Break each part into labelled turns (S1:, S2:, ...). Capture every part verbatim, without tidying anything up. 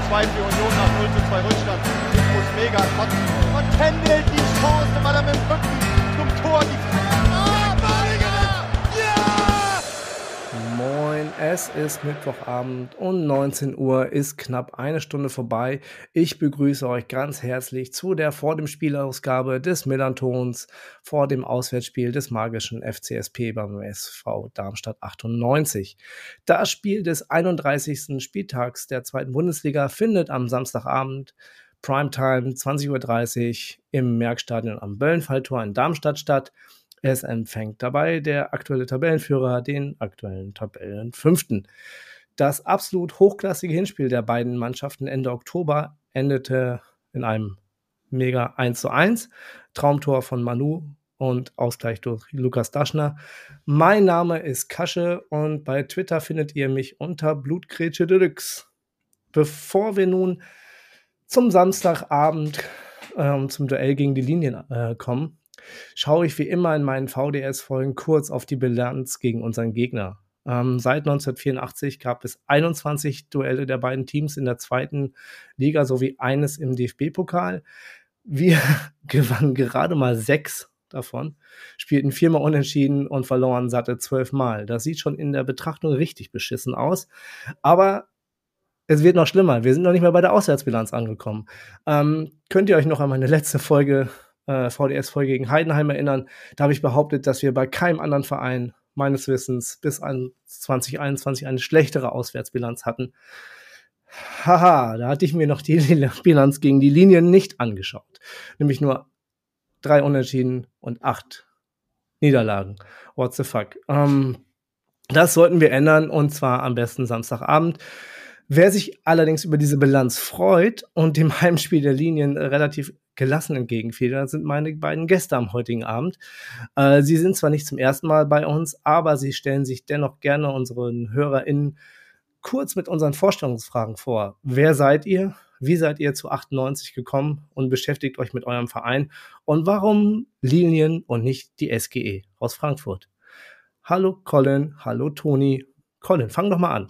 S1: zwei für Union nach null zu zwei Rückstand. Ich muss mega kotzen. Und Kendall die Chance, weil er mit dem Rücken zum Tor die Freiheit. Ah, Badiger! Ja!
S2: Moin, es ist Mittwochabend und neunzehn Uhr ist knapp eine Stunde vorbei. Ich begrüße euch ganz herzlich zu der vor dem Spielausgabe des Millantons vor dem Auswärtsspiel des magischen F C S P beim S V Darmstadt achtundneunzig. Das Spiel des einunddreißigsten Spieltags der zweiten Bundesliga findet am Samstagabend Primetime zwanzig Uhr dreißig im Merckstadion am Böllenfalltor in Darmstadt statt. Es empfängt dabei der aktuelle Tabellenführer, den aktuellen Tabellenfünften. Das absolut hochklassige Hinspiel der beiden Mannschaften Ende Oktober endete in einem mega eins zu eins. Traumtor von Manu und Ausgleich durch Lukas Daschner. Mein Name ist Kasche und bei Twitter findet ihr mich unter Blutgrätsche Deluxe. Bevor wir nun zum Samstagabend äh, zum Duell gegen die Linien äh, kommen, schaue ich wie immer in meinen V D S-Folgen kurz auf die Bilanz gegen unseren Gegner. Ähm, seit neunzehnhundertvierundachtzig gab es einundzwanzig Duelle der beiden Teams in der zweiten Liga sowie eines im D F B-Pokal. Wir gewannen gerade mal sechs davon, spielten viermal unentschieden und verloren satte zwölfmal. Das sieht schon in der Betrachtung richtig beschissen aus, aber es wird noch schlimmer. Wir sind noch nicht mal bei der Auswärtsbilanz angekommen. Ähm, könnt ihr euch noch an meine letzte Folge V D S-Folge gegen Heidenheim erinnern? Da habe ich behauptet, dass wir bei keinem anderen Verein meines Wissens bis an zwanzig einundzwanzig eine schlechtere Auswärtsbilanz hatten. Haha, da hatte ich mir noch die Bilanz gegen die Linien nicht angeschaut. Nämlich nur drei Unentschieden und acht Niederlagen. What the fuck? Ähm, das sollten wir ändern und zwar am besten Samstagabend. Wer sich allerdings über diese Bilanz freut und dem Heimspiel der Linien relativ gelassen entgegenfedert, sind meine beiden Gäste am heutigen Abend. Äh, sie sind zwar nicht zum ersten Mal bei uns, aber sie stellen sich dennoch gerne unseren HörerInnen kurz mit unseren Vorstellungsfragen vor. Wer seid ihr? Wie seid ihr zu achtundneunzig gekommen und beschäftigt euch mit eurem Verein? Und warum Linien und nicht die S G E aus Frankfurt? Hallo Colin, hallo Toni. Colin, fang doch mal an.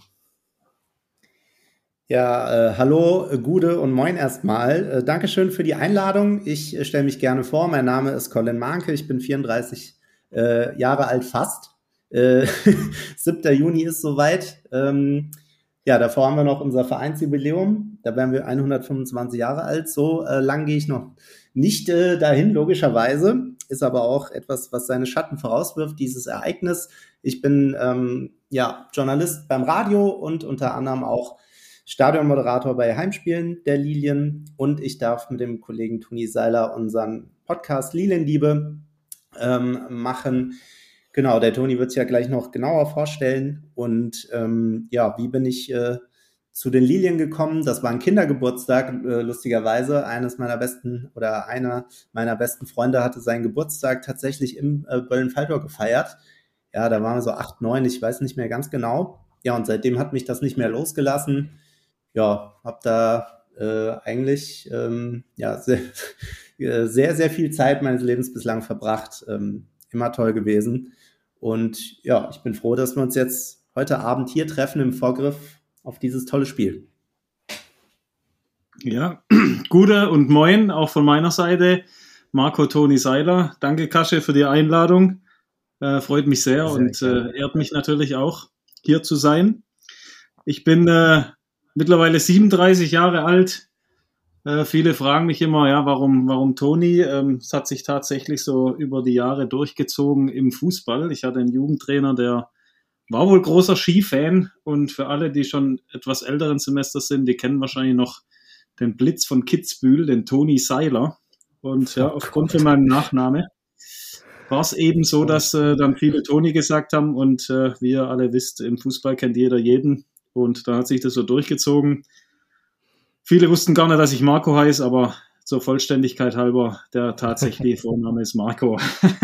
S3: Ja, äh, hallo, Gude und moin erstmal. Äh, Dankeschön für die Einladung. Ich äh, stelle mich gerne vor. Mein Name ist Colin Mahnke. Ich bin vierunddreißig äh, Jahre alt fast. Äh, siebter Juni ist soweit. Ähm, ja, davor haben wir noch unser Vereinsjubiläum. Da werden wir hundertfünfundzwanzig Jahre alt. So äh, lang gehe ich noch nicht äh, dahin, logischerweise. Ist aber auch etwas, was seine Schatten vorauswirft, dieses Ereignis. Ich bin ähm, ja Journalist beim Radio und unter anderem auch Stadionmoderator bei Heimspielen der Lilien und ich darf mit dem Kollegen Toni Seiler unseren Podcast Lilienliebe ähm, machen. Genau, der Toni wird es ja gleich noch genauer vorstellen. Und ähm, ja, wie bin ich äh, zu den Lilien gekommen? Das war ein Kindergeburtstag, äh, lustigerweise. Eines meiner besten oder einer meiner besten Freunde hatte seinen Geburtstag tatsächlich im äh, Böllenfalltor gefeiert. Ja, da waren wir so acht, neun, ich weiß nicht mehr ganz genau. Ja, und seitdem hat mich das nicht mehr losgelassen. Ja, habe da äh, eigentlich ähm, ja, sehr, sehr, sehr viel Zeit meines Lebens bislang verbracht. Ähm, immer toll gewesen. Und ja, ich bin froh, dass wir uns jetzt heute Abend hier treffen im Vorgriff auf dieses tolle Spiel.
S4: Ja, Gute und moin, auch von meiner Seite. Marco Toni Seiler. Danke, Kasche, für die Einladung. Äh, freut mich sehr, sehr und äh, ehrt mich natürlich auch, hier zu sein. Ich bin äh, mittlerweile siebenunddreißig Jahre alt. Äh, viele fragen mich immer, ja, warum, warum Toni? Ähm, es hat sich tatsächlich so über die Jahre durchgezogen im Fußball. Ich hatte einen Jugendtrainer, der war wohl großer Skifan. Und für alle, die schon etwas älteren Semester sind, die kennen wahrscheinlich noch den Blitz von Kitzbühel, den Toni Seiler. Und ja, aufgrund von meinem Nachname war es eben so, dass äh, dann viele Toni gesagt haben. Und äh, wie ihr alle wisst, im Fußball kennt jeder jeden. Und da hat sich das so durchgezogen. Viele wussten gar nicht, dass ich Marco heiße, aber zur Vollständigkeit halber, der tatsächliche Vorname ist Marco.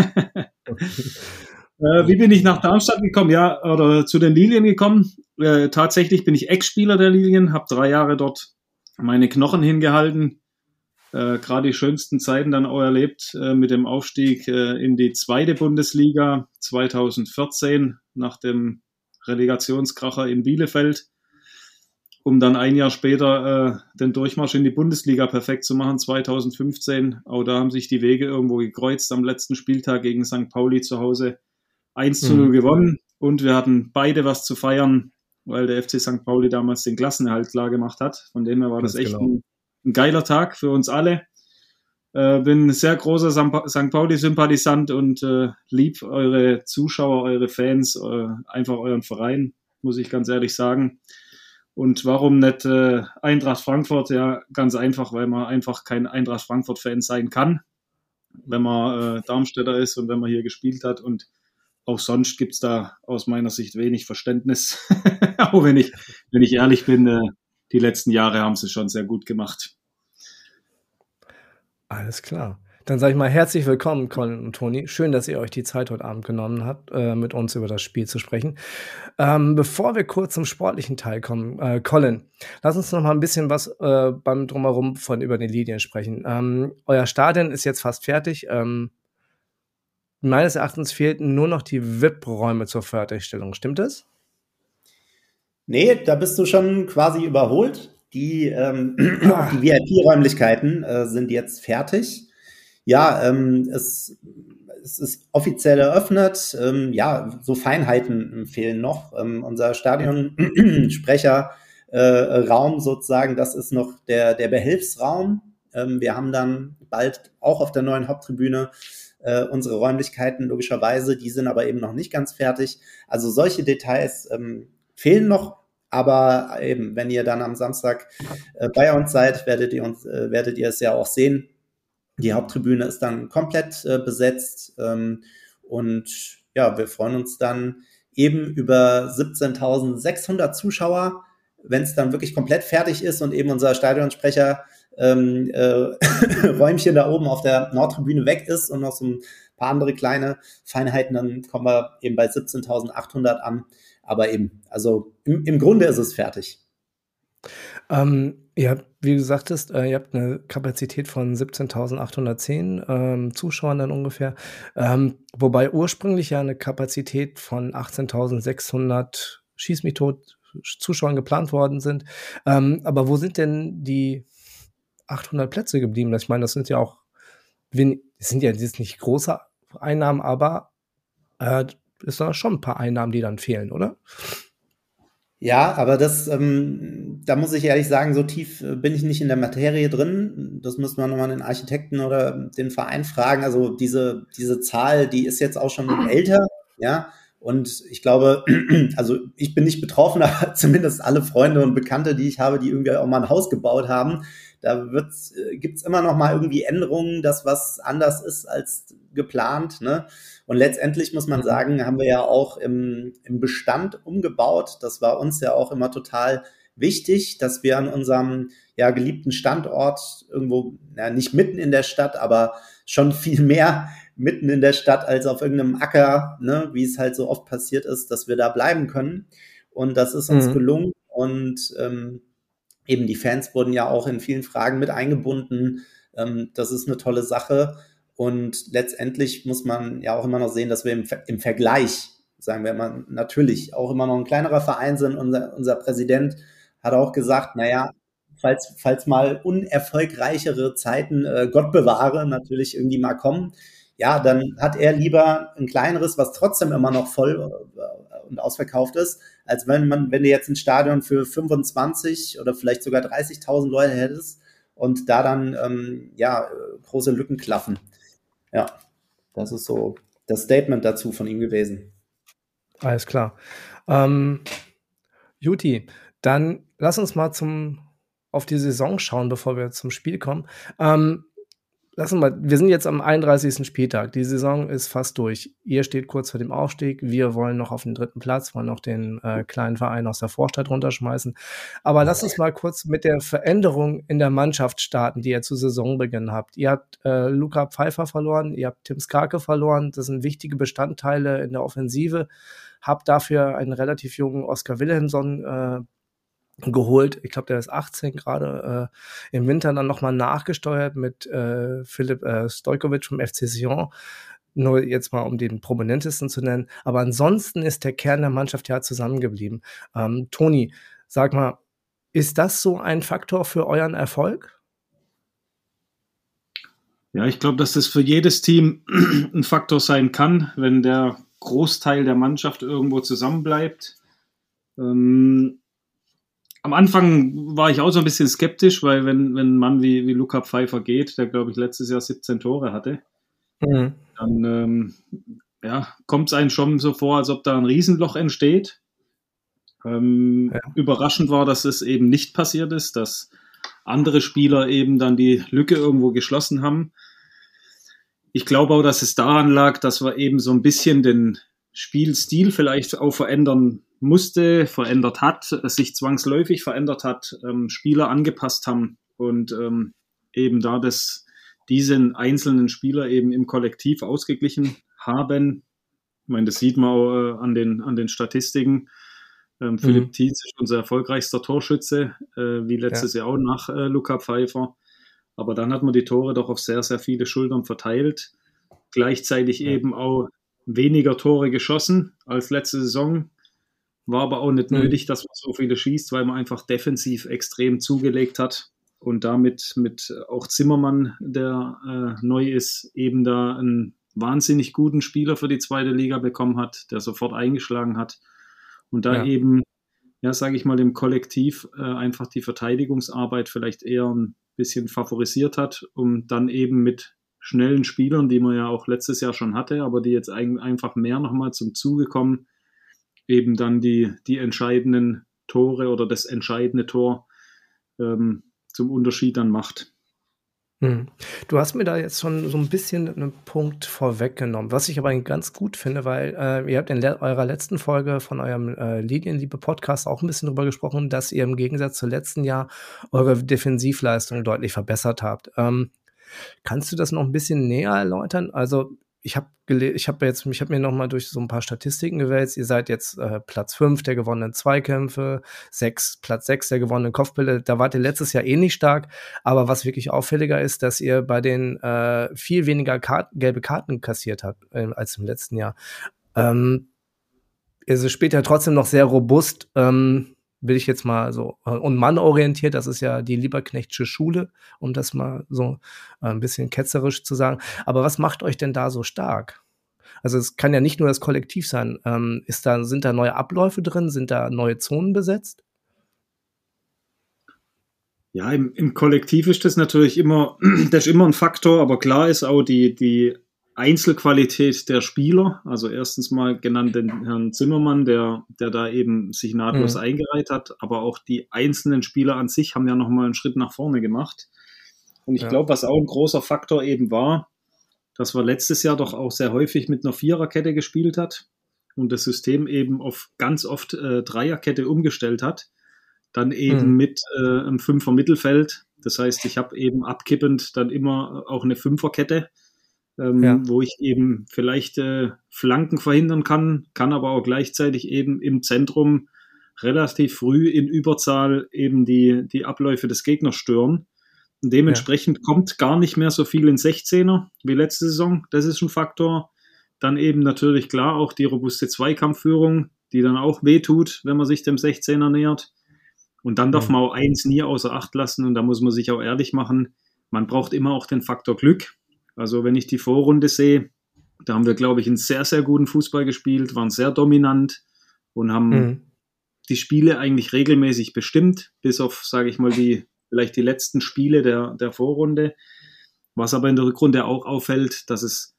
S4: äh, wie bin ich nach Darmstadt gekommen? Ja, oder zu den Lilien gekommen. Äh, tatsächlich bin ich Ex-Spieler der Lilien, habe drei Jahre dort meine Knochen hingehalten. Äh, gerade die schönsten Zeiten dann auch erlebt äh, mit dem Aufstieg äh, in die zweite Bundesliga zweitausendvierzehn nach dem Relegationskracher in Bielefeld. um dann ein Jahr später äh, den Durchmarsch in die Bundesliga perfekt zu machen, zwanzig fünfzehn. Auch da haben sich die Wege irgendwo gekreuzt am letzten Spieltag gegen Sankt Pauli zu Hause eins zu null mhm. gewonnen. Und wir hatten beide was zu feiern, weil der F C Sankt Pauli damals den Klassenerhalt klar gemacht hat. Von dem her war das, das echt genau. ein, ein geiler Tag für uns alle. Äh, bin ein sehr großer Sankt Pauli-Sympathisant und äh, lieb eure Zuschauer, eure Fans, äh, einfach euren Verein, muss ich ganz ehrlich sagen. Und warum nicht äh, Eintracht Frankfurt? Ja, ganz einfach, weil man einfach kein Eintracht Frankfurt-Fan sein kann, wenn man äh, Darmstädter ist und wenn man hier gespielt hat. Und auch sonst gibt's da aus meiner Sicht wenig Verständnis. Auch wenn ich, wenn ich ehrlich bin, äh, die letzten Jahre haben sie schon sehr gut gemacht.
S2: Alles klar. Dann sage ich mal herzlich willkommen, Colin und Toni. Schön, dass ihr euch die Zeit heute Abend genommen habt, äh, mit uns über das Spiel zu sprechen. Ähm, bevor wir kurz zum sportlichen Teil kommen, äh, Colin, lass uns noch mal ein bisschen was äh, beim Drumherum von über den Linien sprechen. Ähm, euer Stadion ist jetzt fast fertig. Ähm, meines Erachtens fehlten nur noch die V I P-Räume zur Fertigstellung. Stimmt das?
S3: Nee, da bist du schon quasi überholt. Die, ähm, ah. die V I P-Räumlichkeiten äh, sind jetzt fertig. Ja, ähm, es, es ist offiziell eröffnet. Ähm, ja, so Feinheiten fehlen noch. Ähm, unser Stadionsprecher äh, Raum sozusagen, das ist noch der, der Behelfsraum. Ähm, wir haben dann bald auch auf der neuen Haupttribüne äh, unsere Räumlichkeiten, logischerweise. Die sind aber eben noch nicht ganz fertig. Also solche Details ähm, fehlen noch. Aber eben, wenn ihr dann am Samstag äh, bei uns seid, werdet ihr uns, äh, werdet ihr es ja auch sehen. Die Haupttribüne ist dann komplett äh, besetzt ähm, und ja, wir freuen uns dann eben über siebzehntausendsechshundert Zuschauer, wenn es dann wirklich komplett fertig ist und eben unser Stadionsprecher ähm, äh, Räumchen da oben auf der Nordtribüne weg ist und noch so ein paar andere kleine Feinheiten, dann kommen wir eben bei siebzehntausendachthundert an. Aber eben, also im, im Grunde ist es fertig.
S2: Ähm, ihr habt, wie du sagtest, äh, ihr habt eine Kapazität von siebzehntausendachthundertzehn ähm, Zuschauern dann ungefähr, ähm, wobei ursprünglich ja eine Kapazität von achtzehntausendsechshundert schieß mich tot Zuschauern geplant worden sind. Ähm, aber wo sind denn die achthundert Plätze geblieben? Ich meine, das sind ja auch, das sind ja jetzt nicht große Einnahmen, aber äh, ist da schon ein paar Einnahmen, die dann fehlen, oder?
S3: Ja, aber das, ähm, da muss ich ehrlich sagen, so tief äh, bin ich nicht in der Materie drin. Das müssen wir nochmal den Architekten oder den Verein fragen. Also diese, diese Zahl, die ist jetzt auch schon älter, ja. Und ich glaube, also ich bin nicht betroffen, aber zumindest alle Freunde und Bekannte, die ich habe, die irgendwie auch mal ein Haus gebaut haben, da wird's, äh, gibt's immer noch mal irgendwie Änderungen, dass was anders ist als geplant, ne? Und letztendlich muss man sagen, haben wir ja auch im, im Bestand umgebaut. Das war uns ja auch immer total wichtig, dass wir an unserem ja geliebten Standort irgendwo, ja, nicht mitten in der Stadt, aber schon viel mehr mitten in der Stadt als auf irgendeinem Acker, ne, wie es halt so oft passiert ist, dass wir da bleiben können. Und das ist uns mhm. gelungen. Und ähm, eben die Fans wurden ja auch in vielen Fragen mit eingebunden. Ähm, das ist eine tolle Sache. Und letztendlich muss man ja auch immer noch sehen, dass wir im, im Vergleich, sagen wir mal, natürlich auch immer noch ein kleinerer Verein sind. Unser, unser Präsident hat auch gesagt, naja, falls, falls mal unerfolgreichere Zeiten, äh, Gott bewahre, natürlich irgendwie mal kommen, ja, dann hat er lieber ein kleineres, was trotzdem immer noch voll äh, und ausverkauft ist, als wenn man, wenn du jetzt ein Stadion für fünfundzwanzig oder vielleicht sogar dreißigtausend Leute hättest und da dann, ähm, ja, große Lücken klaffen. Ja, das ist so das Statement dazu von ihm gewesen.
S2: Alles klar. Ähm, Juti, dann lass uns mal zum, auf die Saison schauen, bevor wir zum Spiel kommen. Ähm, lass uns mal, wir sind jetzt am einunddreißigsten Spieltag. Die Saison ist fast durch. Ihr steht kurz vor dem Aufstieg. Wir wollen noch auf den dritten Platz, wollen noch den äh, kleinen Verein aus der Vorstadt runterschmeißen. Aber lass uns mal kurz mit der Veränderung in der Mannschaft starten, die ihr zu Saisonbeginn habt. Ihr habt äh, Luca Pfeiffer verloren, ihr habt Tim Skarke verloren. Das sind wichtige Bestandteile in der Offensive. Habt dafür einen relativ jungen Oskar Wilhelmsson äh, geholt. Ich glaube, der ist achtzehn gerade äh, im Winter dann nochmal nachgesteuert mit äh, Philipp äh, Stojkovic vom F C Sion. Nur jetzt mal, um den prominentesten zu nennen. Aber ansonsten ist der Kern der Mannschaft ja zusammengeblieben. Ähm, Toni, sag mal, Ist das so ein Faktor für euren Erfolg?
S4: Ja, ich glaube, dass das für jedes Team ein Faktor sein kann, wenn der Großteil der Mannschaft irgendwo zusammenbleibt. Ähm, am Anfang war ich auch so ein bisschen skeptisch, weil wenn, wenn ein Mann wie, wie Luca Pfeiffer geht, der, glaube ich, letztes Jahr siebzehn Tore hatte, mhm. dann ähm, ja, kommt es einem schon so vor, als ob da ein Riesenloch entsteht. Ähm, ja. Überraschend war, dass es eben nicht passiert ist, dass andere Spieler eben dann die Lücke irgendwo geschlossen haben. Ich glaube auch, dass es daran lag, dass wir eben so ein bisschen den Spielstil vielleicht auch verändern musste, verändert hat, es sich zwangsläufig verändert hat, ähm, Spieler angepasst haben und ähm, eben da das, diesen einzelnen Spieler eben im Kollektiv ausgeglichen haben. Ich meine, das sieht man auch äh, an den, an den Statistiken. Ähm, Philipp mhm. Tietz ist unser erfolgreichster Torschütze, äh, wie letztes ja. Jahr auch nach äh, Luca Pfeiffer. Aber dann hat man die Tore doch auf sehr, sehr viele Schultern verteilt. Gleichzeitig ja. eben auch weniger Tore geschossen als letzte Saison. War aber auch nicht mhm. nötig, dass man so viele schießt, weil man einfach defensiv extrem zugelegt hat. Und damit mit auch Zimmermann, der äh, neu ist, eben da einen wahnsinnig guten Spieler für die zweite Liga bekommen hat, der sofort eingeschlagen hat. Und da ja. eben, ja, sage ich mal, im Kollektiv äh, einfach die Verteidigungsarbeit vielleicht eher ein bisschen favorisiert hat, um dann eben mit schnellen Spielern, die man ja auch letztes Jahr schon hatte, aber die jetzt ein, einfach mehr nochmal zum Zuge kommen, eben dann die, die entscheidenden Tore oder das entscheidende Tor ähm, zum Unterschied dann macht.
S2: Du hast mir da jetzt schon so ein bisschen einen Punkt vorweggenommen, was ich aber ganz gut finde, weil äh, ihr habt in le- eurer letzten Folge von eurem äh, Linienliebe-Podcast auch ein bisschen drüber gesprochen, dass ihr im Gegensatz zum letzten Jahr eure Defensivleistung deutlich verbessert habt. Ähm, kannst du das noch ein bisschen näher erläutern? Also ich habe gele- ich habe jetzt, ich habe mir noch mal durch so ein paar Statistiken gewälzt. Ihr seid jetzt äh, Platz fünf der gewonnenen Zweikämpfe, sechs, Platz sechs der gewonnenen Kopfbälle. Da wart ihr letztes Jahr ähnlich stark. Aber was wirklich auffälliger ist, dass ihr bei den äh, viel weniger Kart- gelbe Karten kassiert habt äh, als im letzten Jahr. Ähm, ihr spielt ja trotzdem noch sehr robust. Ähm, will ich jetzt mal so, und mannorientiert, das ist ja die Lieberknechtsche Schule, um das mal so ein bisschen ketzerisch zu sagen. Aber was macht euch denn da so stark? Also es kann ja nicht nur das Kollektiv sein. Ähm, ist da, sind da neue Abläufe drin? Sind da neue Zonen besetzt?
S4: Ja, im, im Kollektiv ist das natürlich immer, das ist immer ein Faktor, aber klar ist auch die, die Einzelqualität der Spieler, also erstens mal genannt den Herrn Zimmermann, der, der da eben sich nahtlos mhm. eingereiht hat, aber auch die einzelnen Spieler an sich haben ja nochmal einen Schritt nach vorne gemacht. Und ich ja. glaube, was auch ein großer Faktor eben war, dass wir letztes Jahr doch auch sehr häufig mit einer Viererkette gespielt hat und das System eben auf ganz oft äh, Dreierkette umgestellt hat, dann eben mhm. mit äh, einem Fünfer Mittelfeld. Das heißt, ich habe eben abkippend dann immer auch eine Fünferkette, Ähm, ja. wo ich eben vielleicht äh, Flanken verhindern kann, kann aber auch gleichzeitig eben im Zentrum relativ früh in Überzahl eben die, die Abläufe des Gegners stören. Und dementsprechend ja. kommt gar nicht mehr so viel in sechzehner wie letzte Saison. Das ist ein Faktor. Dann eben natürlich klar auch die robuste Zweikampfführung, die dann auch wehtut, wenn man sich dem sechzehner nähert. Und dann darf ja. man auch eins nie außer Acht lassen und da muss man sich auch ehrlich machen, man braucht immer auch den Faktor Glück. Also wenn ich die Vorrunde sehe, da haben wir, glaube ich, einen sehr, sehr guten Fußball gespielt, waren sehr dominant und haben mhm. die Spiele eigentlich regelmäßig bestimmt, bis auf, sage ich mal, die vielleicht die letzten Spiele der, der Vorrunde. Was aber in der Rückrunde auch auffällt, dass es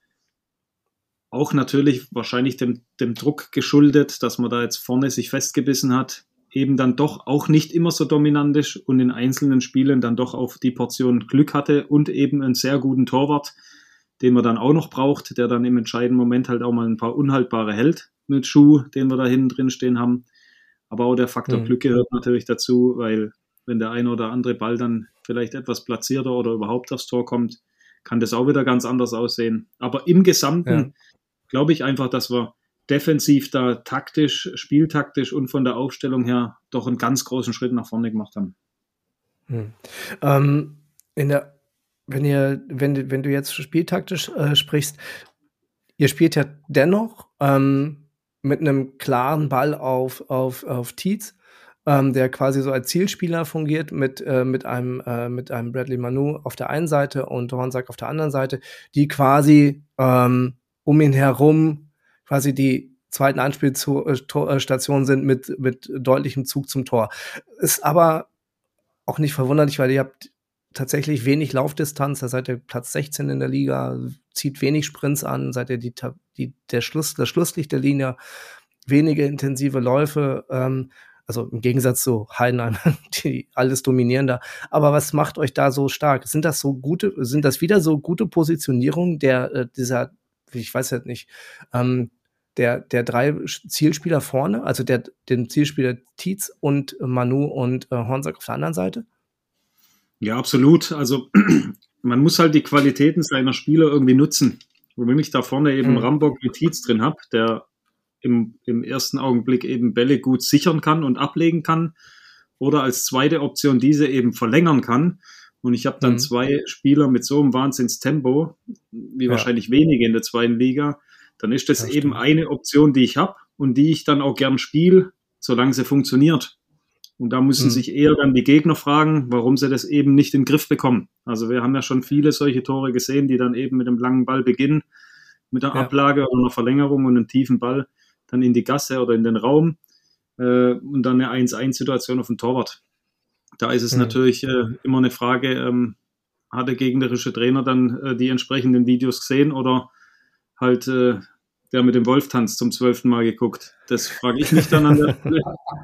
S4: auch natürlich wahrscheinlich dem, dem Druck geschuldet, dass man da jetzt vorne sich festgebissen hat, eben dann doch auch nicht immer so dominant ist und in einzelnen Spielen dann doch auf die Portion Glück hatte und eben einen sehr guten Torwart, den man dann auch noch braucht, der dann im entscheidenden Moment halt auch mal ein paar unhaltbare hält mit Schuh, den wir da hinten drin stehen haben. Aber auch der Faktor mhm. Glück gehört natürlich dazu, weil wenn der eine oder andere Ball dann vielleicht etwas platzierter oder überhaupt aufs Tor kommt, kann das auch wieder ganz anders aussehen. Aber im Gesamten ja. glaube ich einfach, dass wir defensiv da taktisch, spieltaktisch und von der Aufstellung her doch einen ganz großen Schritt nach vorne gemacht haben.
S2: Hm. Ähm, in der, wenn ihr, wenn, wenn du jetzt spieltaktisch äh, sprichst, ihr spielt ja dennoch ähm, mit einem klaren Ball auf, auf, auf Tietz. ähm, der quasi so als Zielspieler fungiert mit, äh, mit, einem, äh, mit einem Bradley Manu auf der einen Seite und Hornsack auf der anderen Seite, die quasi ähm, um ihn herum quasi die zweiten Anspielstationen sind mit, mit deutlichem Zug zum Tor. Ist aber auch nicht verwunderlich, weil ihr habt tatsächlich wenig Laufdistanz, da seid ihr Platz sechzehn in der Liga, zieht wenig Sprints an, seid ihr die, die, der Schluss, das Schlusslicht der Linie, wenige intensive Läufe, ähm, also im Gegensatz zu Heidenheim, die alles dominieren da. Aber was macht euch da so stark? Sind das so gute, sind das wieder so gute Positionierungen der, äh, dieser, ich weiß halt nicht, ähm, der, der drei Zielspieler vorne, also der, den Zielspieler Tietz und Manu und äh, Hornsack auf der anderen Seite?
S4: Ja, absolut. Also man muss halt die Qualitäten seiner Spieler irgendwie nutzen. Und wenn ich da vorne eben mhm. Rambock mit Tietz drin habe, der im, im ersten Augenblick eben Bälle gut sichern kann und ablegen kann oder als zweite Option diese eben verlängern kann. Und ich habe dann mhm. zwei Spieler mit so einem Wahnsinnstempo, wie ja. wahrscheinlich wenige in der zweiten Liga, dann ist das, das eben stimmt. eine Option, die ich habe und die ich dann auch gern spiele, solange sie funktioniert. Und da müssen mhm. sich eher dann die Gegner fragen, warum sie das eben nicht in den Griff bekommen. Also wir haben ja schon viele solche Tore gesehen, die dann eben mit einem langen Ball beginnen, mit einer ja. Ablage oder einer Verlängerung und einem tiefen Ball dann in die Gasse oder in den Raum äh, und dann eine eins eins Situation auf dem Torwart. Da ist es mhm. natürlich äh, immer eine Frage, ähm, hat der gegnerische Trainer dann äh, die entsprechenden Videos gesehen oder halt äh, der mit dem Wolf-Tanz zum zwölften Mal geguckt. Das frage ich mich dann an der Stelle.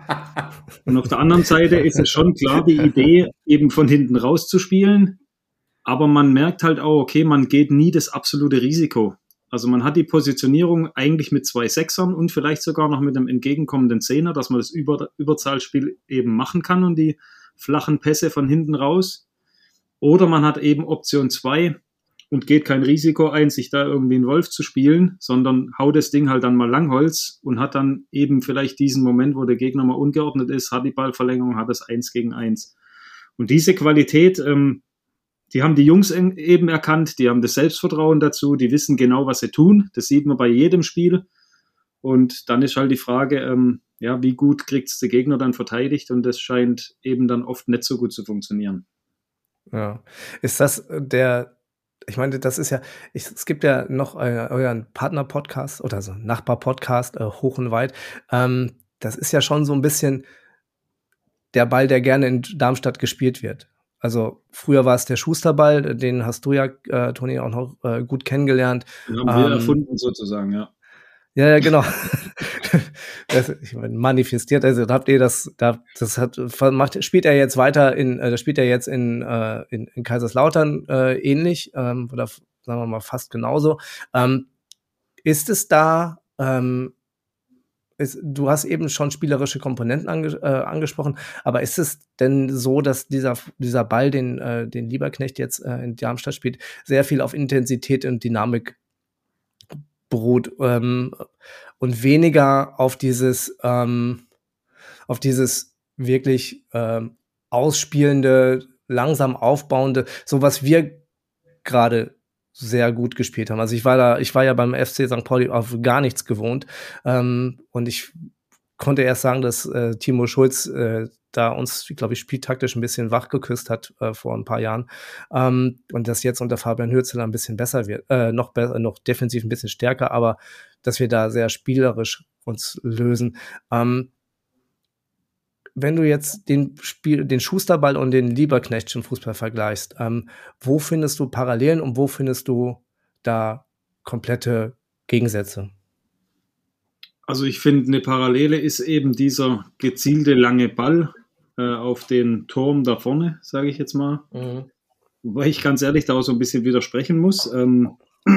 S4: Und auf der anderen Seite ist es schon klar, die Idee, eben von hinten rauszuspielen, aber man merkt halt auch, okay, man geht nie das absolute Risiko. Also man hat die Positionierung eigentlich mit zwei Sechsern und vielleicht sogar noch mit einem entgegenkommenden Zehner, dass man das Über- Überzahlspiel eben machen kann und die flachen Pässe von hinten raus. Oder man hat eben Option zwei und geht kein Risiko ein, sich da irgendwie einen Wolf zu spielen, sondern haut das Ding halt dann mal Langholz und hat dann eben vielleicht diesen Moment, wo der Gegner mal ungeordnet ist, hat die Ballverlängerung, hat das eins gegen eins. Und diese Qualität, ähm, die haben die Jungs eben erkannt, die haben das Selbstvertrauen dazu, die wissen genau, was sie tun. Das sieht man bei jedem Spiel. Und dann ist halt die Frage, ähm, ja, wie gut kriegt es der Gegner dann verteidigt? Und das scheint eben dann oft nicht so gut zu funktionieren.
S2: Ja. Ist das der, ich meine, das ist ja, ich, es gibt ja noch äh, euren Partner-Podcast oder so Nachbar-Podcast, äh, Hoch und Weit. Ähm, das ist ja schon so ein bisschen der Ball, der gerne in Darmstadt gespielt wird. Also früher war es der Schusterball, den hast du ja, äh, Toni, auch noch äh, gut kennengelernt.
S4: Den haben wir ähm, erfunden sozusagen, ja.
S2: Ja, ja, genau. Das, ich meine, manifestiert, also da habt ihr das, da, das hat, macht, spielt er jetzt weiter in, äh, das spielt er jetzt in, äh, in, in Kaiserslautern äh, ähnlich, ähm, oder sagen wir mal fast genauso. Ähm, ist es da, ähm, ist, du hast eben schon spielerische Komponenten ange, äh, angesprochen, aber ist es denn so, dass dieser, dieser Ball, den, äh, den Lieberknecht jetzt äh, in Darmstadt spielt, sehr viel auf Intensität und Dynamik beruht ähm, und weniger auf dieses ähm, auf dieses wirklich ähm, ausspielende, langsam aufbauende, so was wir gerade sehr gut gespielt haben. Also ich war da, ich war ja beim F C Sankt Pauli auf gar nichts gewohnt ähm, und ich konnte erst sagen, dass äh, Timo Schulz äh, da uns, glaube ich, spieltaktisch ein bisschen wach geküsst hat äh, vor ein paar Jahren ähm, und das jetzt unter Fabian Hürzeler ein bisschen besser wird, äh, noch besser, noch defensiv ein bisschen stärker, aber dass wir da sehr spielerisch uns lösen. Ähm, wenn du jetzt den Spiel, den Schusterball und den Lieberknechtschen Fußball vergleichst, ähm, wo findest du Parallelen und wo findest du da komplette Gegensätze?
S4: Also ich finde, eine Parallele ist eben dieser gezielte lange Ball äh, auf den Turm da vorne, sage ich jetzt mal. Mhm. Wobei ich ganz ehrlich da auch so ein bisschen widersprechen muss. Ähm,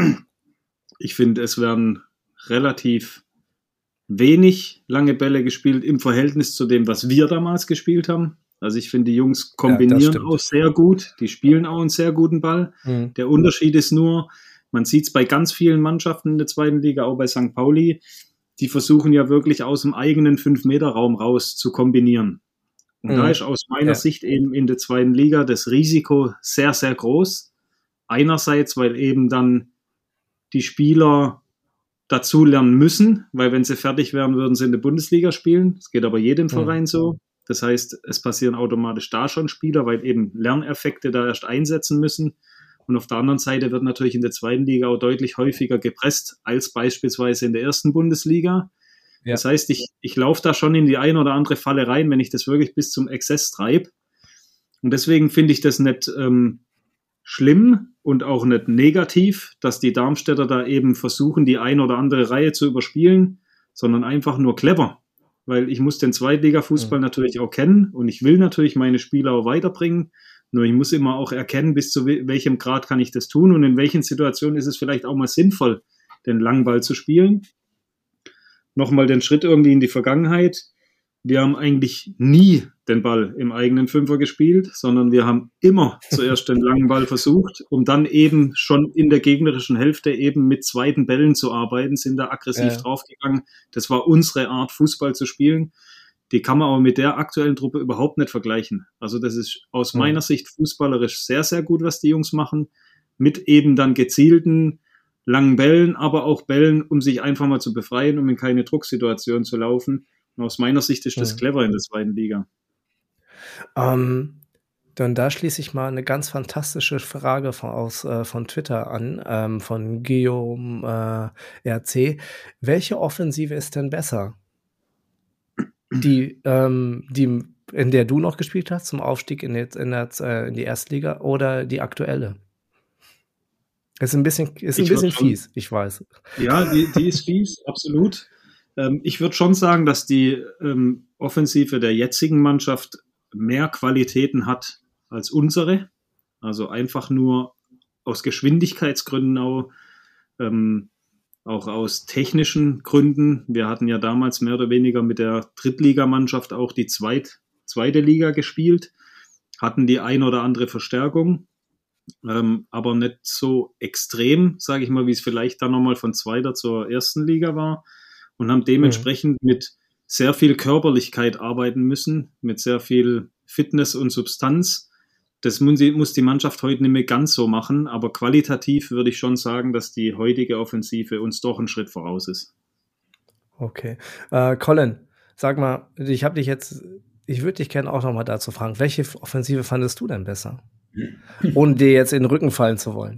S4: ich finde, es werden relativ wenig lange Bälle gespielt im Verhältnis zu dem, was wir damals gespielt haben. Also ich finde, die Jungs kombinieren ja, auch sehr gut. Die spielen auch einen sehr guten Ball. Mhm. Der Unterschied ist nur, man sieht es bei ganz vielen Mannschaften in der zweiten Liga, auch bei Sankt Pauli, die versuchen ja wirklich aus dem eigenen fünf Meter Raum raus zu kombinieren. Und mhm. da ist aus meiner ja. Sicht eben in der zweiten Liga das Risiko sehr, sehr groß. Einerseits, weil eben dann die Spieler dazu lernen müssen, weil wenn sie fertig wären, würden sie in der Bundesliga spielen. Das geht aber jedem mhm. Verein so. Das heißt, es passieren automatisch da schon Spieler, weil eben Lerneffekte da erst einsetzen müssen. Und auf der anderen Seite wird natürlich in der zweiten Liga auch deutlich häufiger gepresst als beispielsweise in der ersten Bundesliga. Ja. Das heißt, ich, ich laufe da schon in die eine oder andere Falle rein, wenn ich das wirklich bis zum Exzess treibe. Und deswegen finde ich das nicht ähm, schlimm und auch nicht negativ, dass die Darmstädter da eben versuchen, die eine oder andere Reihe zu überspielen, sondern einfach nur clever. Weil ich muss den Zweitliga-Fußball mhm. natürlich auch kennen und ich will natürlich meine Spieler auch weiterbringen. Nur ich muss immer auch erkennen, bis zu welchem Grad kann ich das tun und in welchen Situationen ist es vielleicht auch mal sinnvoll, den langen Ball zu spielen. Nochmal den Schritt irgendwie in die Vergangenheit. Wir haben eigentlich nie den Ball im eigenen Fünfer gespielt, sondern wir haben immer zuerst den langen Ball versucht, um dann eben schon in der gegnerischen Hälfte eben mit zweiten Bällen zu arbeiten, sind da aggressiv ja. draufgegangen. Das war unsere Art, Fußball zu spielen. Die kann man aber mit der aktuellen Truppe überhaupt nicht vergleichen. Also das ist aus mhm. meiner Sicht fußballerisch sehr, sehr gut, was die Jungs machen, mit eben dann gezielten langen Bällen, aber auch Bällen, um sich einfach mal zu befreien, um in keine Drucksituation zu laufen. Und aus meiner Sicht ist das mhm. clever in der zweiten Liga.
S2: Ähm, dann da schließe ich mal eine ganz fantastische Frage von, aus, äh, von Twitter an, ähm, von Guillaume äh, R C. Welche Offensive ist denn besser? Die, ähm, die, in der du noch gespielt hast, zum Aufstieg in, die, in, der, äh, in die Erstliga oder die aktuelle? Ist ein bisschen, ist ein bisschen schon, fies, ich weiß.
S4: Ja, die, die ist fies, absolut. Ähm, ich würde schon sagen, dass die ähm, Offensive der jetzigen Mannschaft mehr Qualitäten hat als unsere. Also einfach nur aus Geschwindigkeitsgründen auch, ähm, auch aus technischen Gründen. Wir hatten ja damals mehr oder weniger mit der Drittligamannschaft auch die zweit, zweite Liga gespielt, hatten die ein oder andere Verstärkung, ähm, aber nicht so extrem, sage ich mal, wie es vielleicht dann nochmal von zweiter zur ersten Liga war und haben dementsprechend mhm. mit sehr viel Körperlichkeit arbeiten müssen, mit sehr viel Fitness und Substanz. Das muss die Mannschaft heute nicht mehr ganz so machen, aber qualitativ würde ich schon sagen, dass die heutige Offensive uns doch einen Schritt voraus ist.
S2: Okay. Äh, Colin, sag mal, ich habe dich jetzt, ich würde dich gerne auch nochmal dazu fragen, welche Offensive fandest du denn besser? Ohne dir jetzt in den Rücken fallen zu wollen.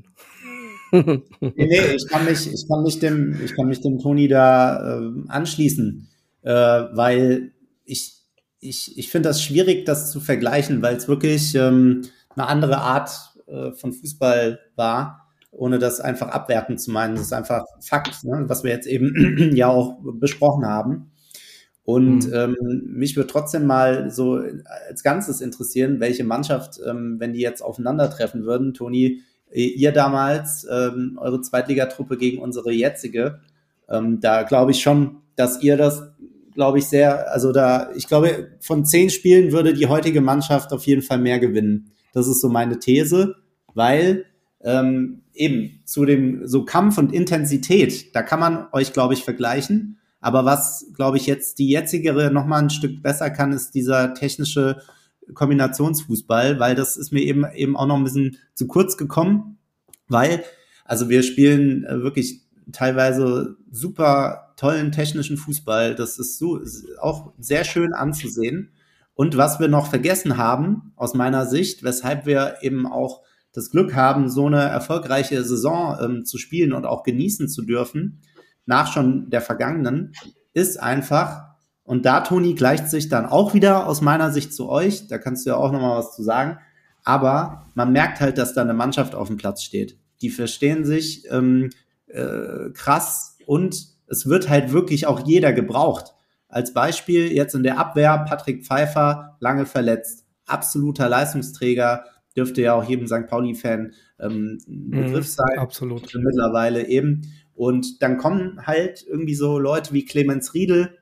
S3: nee, nee, ich kann mich, ich kann mich dem, ich kann mich dem Toni da äh, anschließen, äh, weil ich, ich, ich finde das schwierig, das zu vergleichen, weil es wirklich ähm, eine andere Art äh, von Fußball war, ohne das einfach abwertend zu meinen. Das ist einfach Fakt, ne, was wir jetzt eben ja auch besprochen haben. Und mhm. ähm, mich würde trotzdem mal so als Ganzes interessieren, welche Mannschaft, ähm, wenn die jetzt aufeinandertreffen würden, Toni, ihr damals, ähm, eure Zweitligatruppe gegen unsere jetzige, ähm, da glaube ich schon, dass ihr das, glaube ich, sehr, also da, ich glaube, von zehn Spielen würde die heutige Mannschaft auf jeden Fall mehr gewinnen. Das ist so meine These, weil ähm, eben zu dem so Kampf und Intensität, da kann man euch, glaube ich, vergleichen. Aber was, glaube ich, jetzt die jetzigere noch mal ein Stück besser kann, ist dieser technische Kombinationsfußball, weil das ist mir eben eben auch noch ein bisschen zu kurz gekommen, weil, also wir spielen äh, wirklich teilweise super tollen technischen Fußball, das ist so ist auch sehr schön anzusehen. Und was wir noch vergessen haben, aus meiner Sicht, weshalb wir eben auch das Glück haben, so eine erfolgreiche Saison ähm, zu spielen und auch genießen zu dürfen, nach schon der vergangenen, ist einfach, und da, Toni, gleicht sich dann auch wieder aus meiner Sicht zu euch, da kannst du ja auch nochmal was zu sagen, aber man merkt halt, dass da eine Mannschaft auf dem Platz steht. Die verstehen sich ähm, äh, krass und es wird halt wirklich auch jeder gebraucht. Als Beispiel jetzt in der Abwehr Patrick Pfeiffer, lange verletzt, absoluter Leistungsträger, dürfte ja auch jedem Sankt Pauli-Fan ähm, ein Begriff sein.
S2: Absolut.
S3: Mittlerweile eben. Und dann kommen halt irgendwie so Leute wie Clemens Riedel,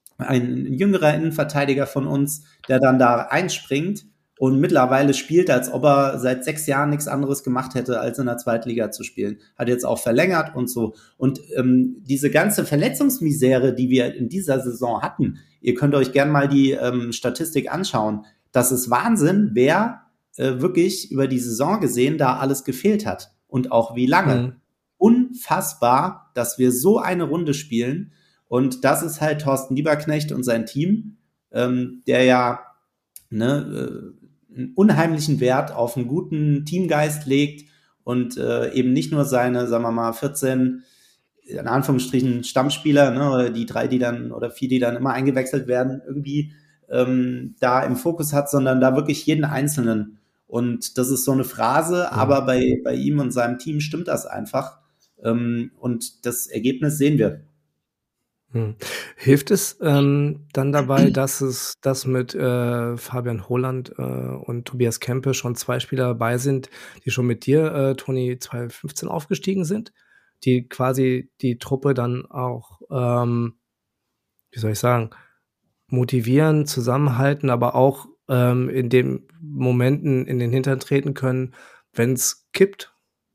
S3: ein jüngerer Innenverteidiger von uns, der dann da einspringt und mittlerweile spielt, als ob er seit sechs Jahren nichts anderes gemacht hätte, als in der Zweitliga zu spielen. Hat jetzt auch verlängert und so. Und ähm, diese ganze Verletzungsmisere, die wir in dieser Saison hatten, ihr könnt euch gerne mal die ähm, Statistik anschauen. Das ist Wahnsinn, wer äh, wirklich über die Saison gesehen da alles gefehlt hat und auch wie lange. Mhm. Unfassbar, dass wir so eine Runde spielen. Und das ist halt Thorsten Lieberknecht und sein Team, ähm, der ja ne, äh, einen unheimlichen Wert auf einen guten Teamgeist legt und äh, eben nicht nur seine, sagen wir mal, vierzehn in Anführungsstrichen Stammspieler, ne, oder die drei, die dann, oder vier, die dann immer eingewechselt werden, irgendwie ähm, da im Fokus hat, sondern da wirklich jeden Einzelnen. Und das ist so eine Phrase, mhm. aber bei, bei ihm und seinem Team stimmt das einfach. Ähm, und das Ergebnis sehen wir.
S2: Hm. Hilft es ähm, dann dabei, dass es dass mit äh, Fabian Holland äh, und Tobias Kempe schon zwei Spieler dabei sind, die schon mit dir, äh, Toni, zwanzig fünfzehn aufgestiegen sind, die quasi die Truppe dann auch, ähm, wie soll ich sagen, motivieren, zusammenhalten, aber auch ähm, in den Momenten in den Hintern treten können, wenn es kippt?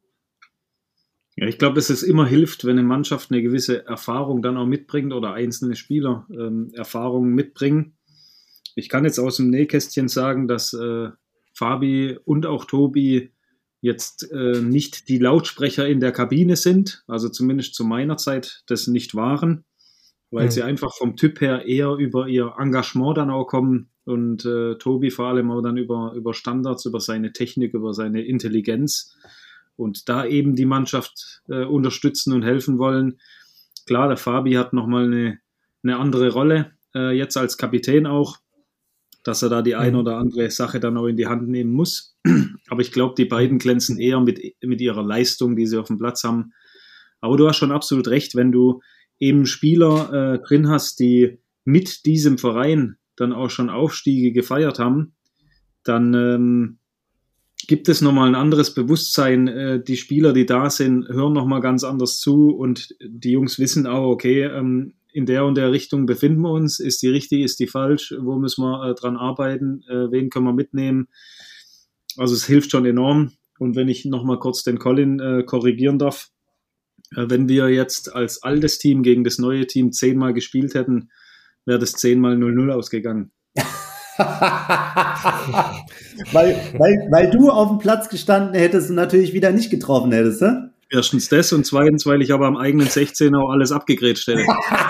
S4: Ja, ich glaube, dass es immer hilft, wenn eine Mannschaft eine gewisse Erfahrung dann auch mitbringt oder einzelne Spieler ähm, Erfahrungen mitbringen. Ich kann jetzt aus dem Nähkästchen sagen, dass äh, Fabi und auch Tobi jetzt äh, nicht die Lautsprecher in der Kabine sind, also zumindest zu meiner Zeit das nicht waren, weil mhm. sie einfach vom Typ her eher über ihr Engagement dann auch kommen und äh, Tobi vor allem auch dann über, über Standards, über seine Technik, über seine Intelligenz und da eben die Mannschaft äh, unterstützen und helfen wollen. Klar, der Fabi hat nochmal eine, eine andere Rolle, äh, jetzt als Kapitän auch, dass er da die eine oder andere Sache dann auch in die Hand nehmen muss. Aber ich glaube, die beiden glänzen eher mit, mit ihrer Leistung, die sie auf dem Platz haben. Aber du hast schon absolut recht, wenn du eben Spieler äh, drin hast, die mit diesem Verein dann auch schon Aufstiege gefeiert haben, dann ähm, gibt es nochmal ein anderes Bewusstsein. Äh, die Spieler, die da sind, hören nochmal ganz anders zu und die Jungs wissen auch, okay, ähm, in der und der Richtung befinden wir uns. Ist die richtig, ist die falsch? Wo müssen wir äh, dran arbeiten? Äh, wen können wir mitnehmen? Also es hilft schon enorm. Und wenn ich nochmal kurz den Colin äh, korrigieren darf, äh, wenn wir jetzt als altes Team gegen das neue Team zehnmal gespielt hätten, wäre das zehnmal null null ausgegangen.
S3: weil, weil, weil du auf dem Platz gestanden hättest und natürlich wieder nicht getroffen hättest, ne?
S4: Erstens das und zweitens, weil ich aber am eigenen sechzehner auch alles abgegrätscht hätte.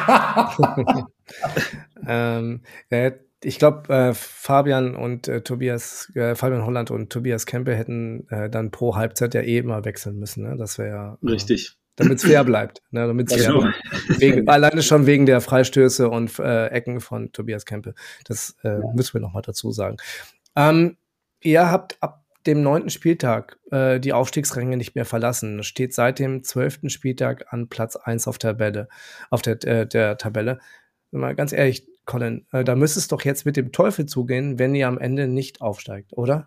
S2: ähm, äh, ich glaube, äh, Fabian und äh, Tobias, äh, Fabian Holland und Tobias Kempe hätten äh, dann pro Halbzeit ja eh immer wechseln müssen. Ne? Das wäre ja äh,
S4: richtig.
S2: Damit es fair bleibt. Ne? Damit es fair bleibt. Wegen, alleine schon wegen der Freistöße und äh, Ecken von Tobias Kempe. Das äh, ja. müssen wir nochmal dazu sagen. Ähm, ihr habt ab dem neunten Spieltag äh, die Aufstiegsränge nicht mehr verlassen. Steht seit dem zwölften Spieltag an Platz eins auf der Tabelle. Auf der, äh, der Tabelle. Mal ganz ehrlich, Colin, äh, da müsste es doch jetzt mit dem Teufel zugehen, wenn ihr am Ende nicht aufsteigt, oder?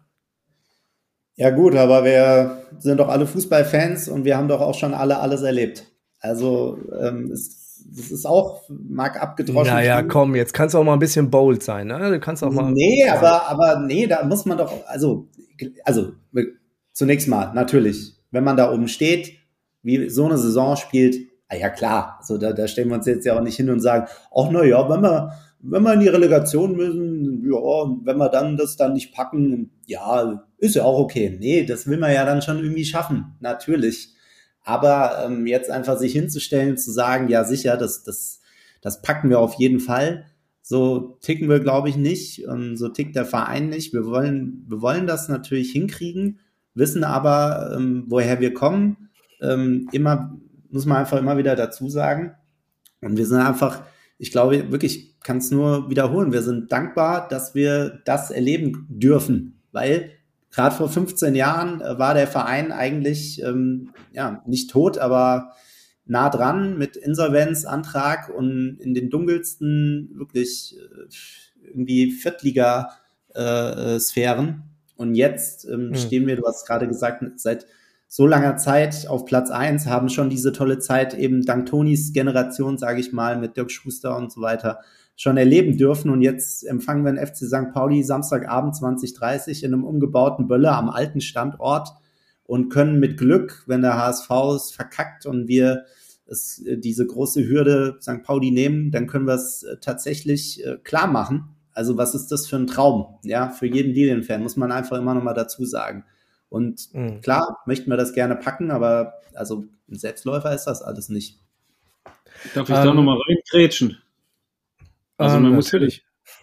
S3: Ja gut, aber wir sind doch alle Fußballfans und wir haben doch auch schon alle alles erlebt. Also ähm, es, es ist auch, mag abgedroschen.
S2: Naja, komm, jetzt kannst du auch mal ein bisschen bold sein. Ne? Du kannst auch mal.
S3: Nee, aber, aber nee, da muss man doch, also, also zunächst mal, natürlich, wenn man da oben steht, wie so eine Saison spielt, ah ja klar, also da, da stellen wir uns jetzt ja auch nicht hin und sagen, ach na ja, wenn wir, wenn wir in die Relegation müssen, ja, wenn wir dann das dann nicht packen, ja, ist ja auch okay. Nee, das will man ja dann schon irgendwie schaffen, natürlich. Aber ähm, jetzt einfach sich hinzustellen, zu sagen, ja sicher, das, das, das packen wir auf jeden Fall. So ticken wir, glaube ich, nicht. Und so tickt der Verein nicht. Wir wollen, wir wollen das natürlich hinkriegen, wissen aber, ähm, woher wir kommen. Ähm, immer, muss man einfach immer wieder dazu sagen. Und wir sind einfach, ich glaube wirklich, kann es nur wiederholen. Wir sind dankbar, dass wir das erleben dürfen, weil gerade vor fünfzehn Jahren war der Verein eigentlich ähm, ja nicht tot, aber nah dran mit Insolvenzantrag und in den dunkelsten wirklich äh, irgendwie Viertliga-Sphären. Äh, und jetzt ähm, mhm. stehen wir, du hast gerade gesagt, seit so langer Zeit auf Platz eins, haben schon diese tolle Zeit eben dank Tonis Generation, sage ich mal, mit Dirk Schuster und so weiter, schon erleben dürfen. Und jetzt empfangen wir den F C Sankt Pauli Samstagabend zwanzig Uhr dreißig in einem umgebauten Böller am alten Standort und können mit Glück, wenn der H S V es verkackt und wir es, diese große Hürde Sankt Pauli nehmen, dann können wir es tatsächlich äh, klar machen. Also was ist das für ein Traum? Ja, für jeden Lilien-Fan, muss man einfach immer noch mal dazu sagen. Und mhm. klar, möchten wir das gerne packen, aber also ein Selbstläufer ist das alles nicht.
S4: Darf ich ähm, da nochmal reingrätschen?
S2: Also ähm, man muss natürlich.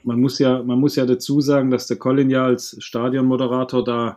S4: man muss ja, man muss ja dazu sagen, dass der Colin ja als Stadionmoderator da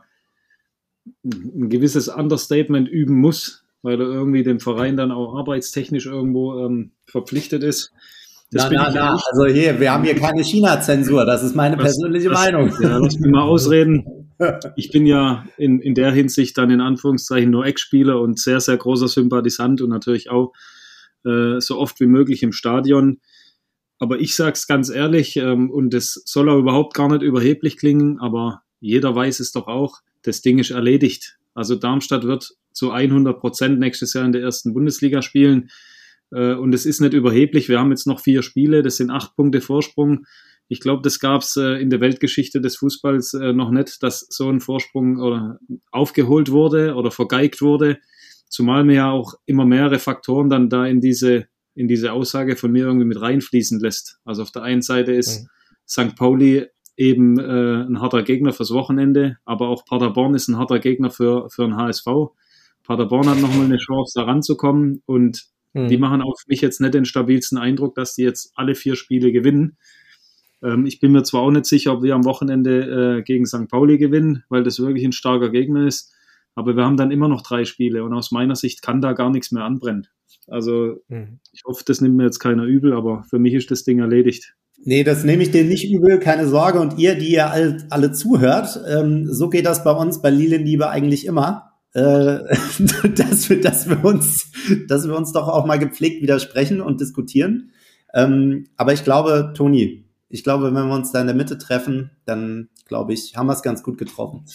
S4: ein gewisses Understatement üben muss, weil er irgendwie dem Verein dann auch arbeitstechnisch irgendwo ähm, verpflichtet ist.
S3: Das na, na, na, also hier, wir haben hier keine China-Zensur, das ist meine was, persönliche was, Meinung.
S4: Ja, lass mich mal ausreden. Ich bin ja in, in der Hinsicht dann in Anführungszeichen nur Ex-Spieler und sehr, sehr großer Sympathisant und natürlich auch äh, so oft wie möglich im Stadion. Aber ich sag's ganz ehrlich, ähm, und es soll auch überhaupt gar nicht überheblich klingen, aber jeder weiß es doch auch, das Ding ist erledigt. Also Darmstadt wird zu hundert Prozent nächstes Jahr in der ersten Bundesliga spielen. Und es ist nicht überheblich. Wir haben jetzt noch vier Spiele, das sind acht Punkte Vorsprung. Ich glaube, das gab es in der Weltgeschichte des Fußballs noch nicht, dass so ein Vorsprung oder aufgeholt wurde oder vergeigt wurde. Zumal mir ja auch immer mehrere Faktoren dann da in diese, in diese Aussage von mir irgendwie mit reinfließen lässt. Also auf der einen Seite ist mhm. Sankt Pauli eben äh, ein harter Gegner fürs Wochenende, aber auch Paderborn ist ein harter Gegner für, für den H S V. Paderborn hat nochmal eine Chance, da ranzukommen und mhm. die machen auf mich jetzt nicht den stabilsten Eindruck, dass die jetzt alle vier Spiele gewinnen. Ähm, ich bin mir zwar auch nicht sicher, ob wir am Wochenende äh, gegen Sankt Pauli gewinnen, weil das wirklich ein starker Gegner ist, aber wir haben dann immer noch drei Spiele und aus meiner Sicht kann da gar nichts mehr anbrennen. Also mhm. ich hoffe, das nimmt mir jetzt keiner übel, aber für mich ist das Ding erledigt.
S3: Nee, das nehme ich dir nicht übel, keine Sorge. Und ihr, die ihr alle, alle zuhört, ähm, so geht das bei uns bei Lilienliebe eigentlich immer, äh, dass wir, dass wir uns, dass wir uns doch auch mal gepflegt widersprechen und diskutieren. Ähm, aber ich glaube, Toni, ich glaube, wenn wir uns da in der Mitte treffen, dann glaube ich, haben wir es ganz gut getroffen.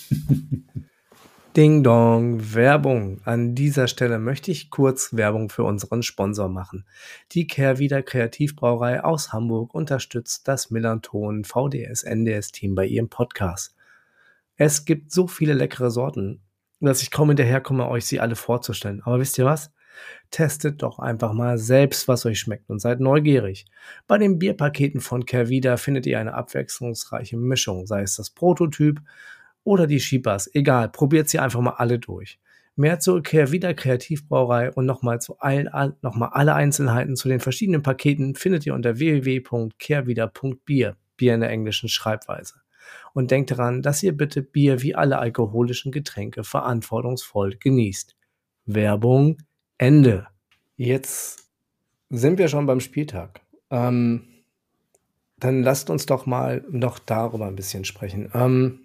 S2: Ding Dong, Werbung. An dieser Stelle möchte ich kurz Werbung für unseren Sponsor machen. Die Kehrwieder Kreativbrauerei aus Hamburg unterstützt das Millanton V D S N D S Team bei ihrem Podcast. Es gibt so viele leckere Sorten, dass ich kaum hinterherkomme, euch sie alle vorzustellen. Aber wisst ihr was? Testet doch einfach mal selbst, was euch schmeckt und seid neugierig. Bei den Bierpaketen von Kehrwieder findet ihr eine abwechslungsreiche Mischung, sei es das Prototyp oder die Schiebers, egal, probiert sie einfach mal alle durch. Mehr zur Kehrwieder Kreativbrauerei und nochmal zu allen, nochmal alle Einzelheiten zu den verschiedenen Paketen findet ihr unter w w w punkt kehrwieder punkt bier, Bier in der englischen Schreibweise. Und denkt daran, dass ihr bitte Bier wie alle alkoholischen Getränke verantwortungsvoll genießt. Werbung, Ende. Jetzt sind wir schon beim Spieltag. Ähm, dann lasst uns doch mal noch darüber ein bisschen sprechen. Ähm,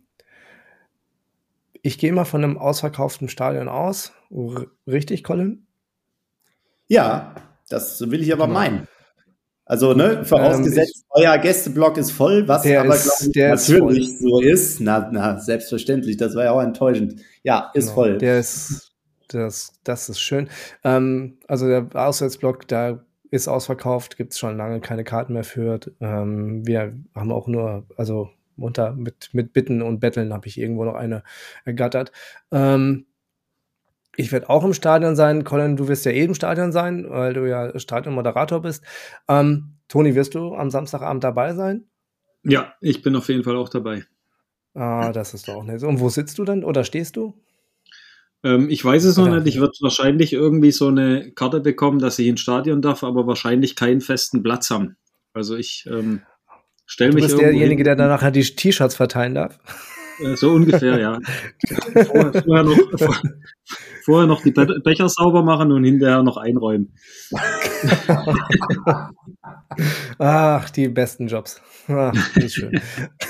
S2: Ich gehe mal von einem ausverkauften Stadion aus. Richtig, Colin?
S3: Ja, das will ich aber meinen. Also, ne, vorausgesetzt, ähm, ich, euer Gästeblock ist voll, was aber, glaube ich, natürlich ist so ist. Na, na, selbstverständlich, das war ja auch enttäuschend. Ja, ist genau, voll.
S2: Der ist, das, das ist schön. Ähm, also, der Auswärtsblock, da ist ausverkauft, gibt es schon lange keine Karten mehr für. Ähm, wir haben auch nur, also, Unter, mit, mit Bitten und Betteln habe ich irgendwo noch eine ergattert. Ähm, ich werde auch im Stadion sein. Colin, du wirst ja eh im Stadion sein, weil du ja Stadionmoderator bist. Ähm, Toni, wirst du am Samstagabend dabei sein?
S4: Ja, ich bin auf jeden Fall auch dabei.
S2: Ah, das ist doch auch nett. Und wo sitzt du dann oder stehst du?
S4: Ähm, ich weiß es noch oder nicht. Ich werde wahrscheinlich irgendwie so eine Karte bekommen, dass ich ins Stadion darf, aber wahrscheinlich keinen festen Platz haben. Also ich... Ähm Stell
S2: du
S4: mich
S2: bist derjenige, der dann nachher die T-Shirts verteilen darf?
S4: So ungefähr, ja. Vorher, vorher, noch, vorher noch die Be- Becher sauber machen und hinterher noch einräumen.
S2: Ach, die besten Jobs. Ach, das ist schön.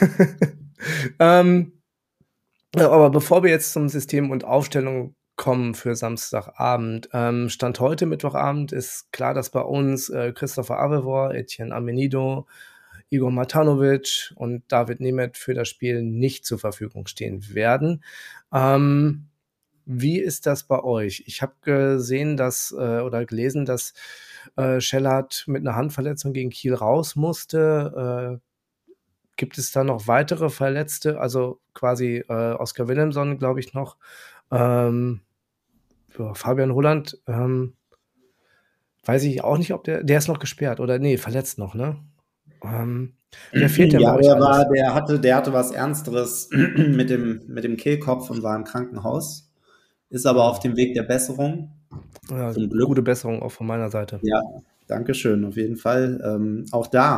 S2: ähm, aber bevor wir jetzt zum System und Aufstellung kommen für Samstagabend, ähm, Stand heute, Mittwochabend, ist klar, dass bei uns äh, Christopher Avevor, Etienne Amenido, Igor Matanovic und David Nemeth für das Spiel nicht zur Verfügung stehen werden. Ähm, wie ist das bei euch? Ich habe gesehen, dass äh, oder gelesen, dass äh, Schellhardt mit einer Handverletzung gegen Kiel raus musste. Äh, gibt es da noch weitere Verletzte? Also quasi äh, Oskar Wilhelmsson, glaube ich, noch. Ähm, Fabian Holland, ähm, weiß ich auch nicht, ob der, der ist noch gesperrt oder nee, verletzt noch, ne? Ähm, wer fehlt denn
S3: ja,
S2: bei euch
S3: der,
S2: alles?
S3: war, der, hatte, der hatte was Ernsteres mit dem, mit dem Kehlkopf und war im Krankenhaus. Ist aber auf dem Weg der Besserung.
S2: Ja, gute Besserung auch von meiner Seite.
S3: Ja, danke schön, auf jeden Fall. Ähm, auch da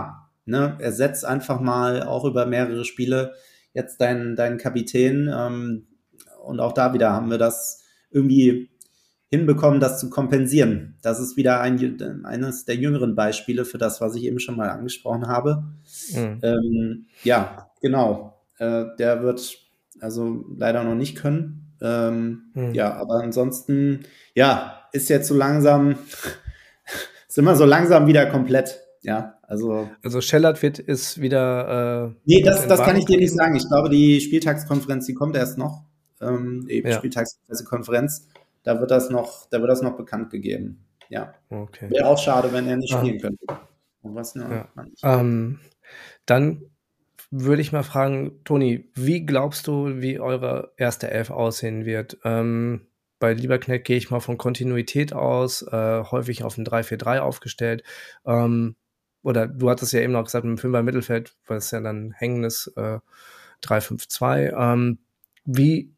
S3: ne, ersetzt einfach mal auch über mehrere Spiele jetzt deinen, deinen Kapitän. Ähm, und auch da wieder haben wir das irgendwie hinbekommen, das zu kompensieren. Das ist wieder ein, eines der jüngeren Beispiele für das, was ich eben schon mal angesprochen habe. Mhm. Ähm, ja, genau. Äh, der wird also leider noch nicht können. Ähm, mhm. Ja, aber ansonsten, ja, ist jetzt so langsam, sind wir so langsam wieder komplett. Ja, also.
S2: Also Schellert wird ist wieder.
S3: Äh, nee, das, das kann ich dir nicht sagen. Ich glaube, die Spieltagskonferenz, die kommt erst noch. Ähm, die ja. Spieltagskonferenz. Da wird das noch, da wird das noch bekannt gegeben. Ja. Okay. Wäre auch schade, wenn er nicht spielen ah. könnte. Und was, ne,
S2: ja. ähm, dann würde ich mal fragen, Toni, wie glaubst du, wie eure erste Elf aussehen wird? Ähm, bei Lieberknecht gehe ich mal von Kontinuität aus, äh, häufig auf ein drei vier drei aufgestellt. Ähm, oder du hattest ja eben noch gesagt, mit dem Fünfer Mittelfeld, weil es ja dann hängendes äh, drei fünf zwei. Ähm, wie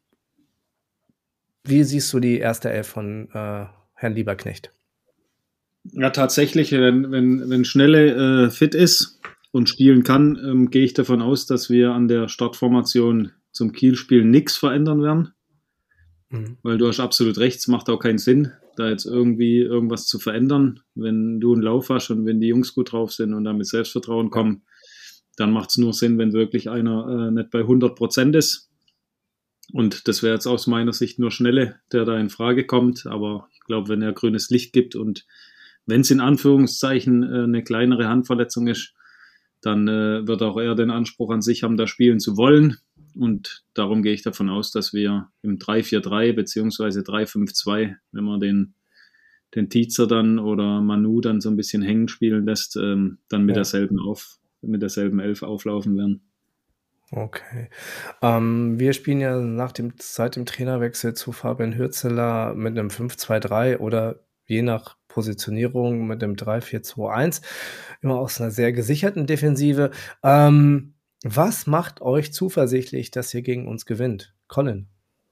S2: Wie siehst du die erste Elf von äh, Herrn Lieberknecht?
S4: Ja, tatsächlich, wenn, wenn, wenn Schnelle äh, fit ist und spielen kann, ähm, gehe ich davon aus, dass wir an der Startformation zum Kiel-Spiel nichts verändern werden. Mhm. Weil du hast absolut recht, es macht auch keinen Sinn, da jetzt irgendwie irgendwas zu verändern. Wenn du einen Lauf hast und wenn die Jungs gut drauf sind und damit Selbstvertrauen kommen, dann macht es nur Sinn, wenn wirklich einer äh, nicht bei hundert Prozent ist. Und das wäre jetzt aus meiner Sicht nur Schnelle, der da in Frage kommt. Aber ich glaube, wenn er grünes Licht gibt und wenn es in Anführungszeichen äh, eine kleinere Handverletzung ist, dann äh, wird auch er den Anspruch an sich haben, da spielen zu wollen. Und darum gehe ich davon aus, dass wir im drei vier drei beziehungsweise drei fünf zwei, wenn man den, den Tietzer dann oder Manu dann so ein bisschen hängen spielen lässt, ähm, dann mit, ja. derselben auf, mit derselben Elf auflaufen werden.
S2: Okay. Ähm, wir spielen ja nach dem, seit dem Trainerwechsel zu Fabian Hürzeler mit einem fünf zwei drei oder je nach Positionierung mit einem drei vier zwei eins. Immer aus einer sehr gesicherten Defensive. Ähm, was macht euch zuversichtlich, dass ihr gegen uns gewinnt? Colin?